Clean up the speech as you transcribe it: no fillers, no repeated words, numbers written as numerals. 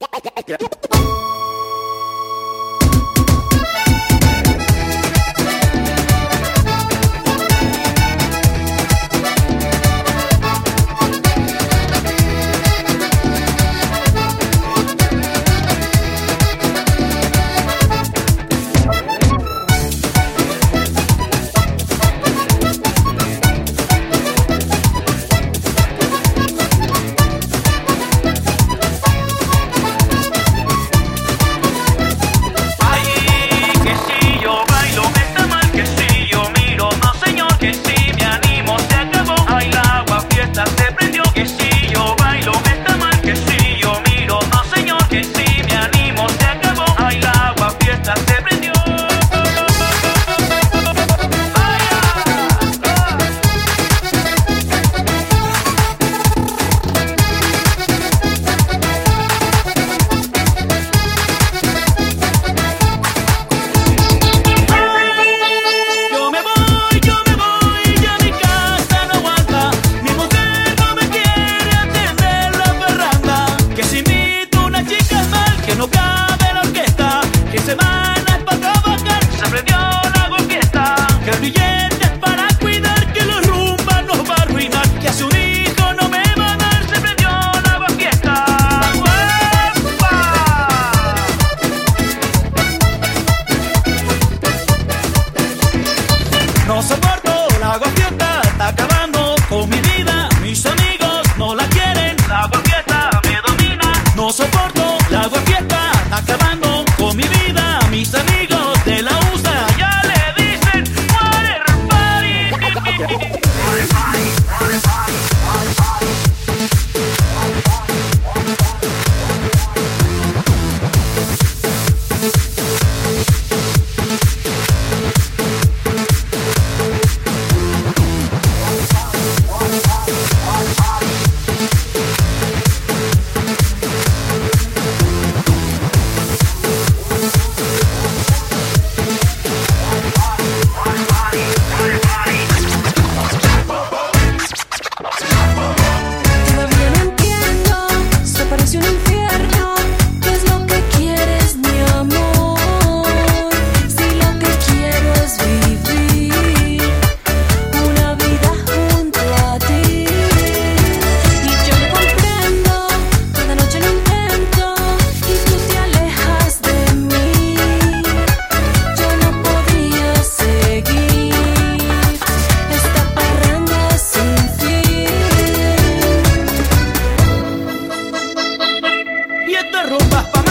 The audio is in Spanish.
No soporto la agua fiesta, está acabando con mi vida. Mis amigos no la quieren, la agua fiesta me domina. No soporto la agua fiesta, está acabando con mi vida. Mis amigos de la USA ya le dicen water party. Water party, water party, water party. Rumba.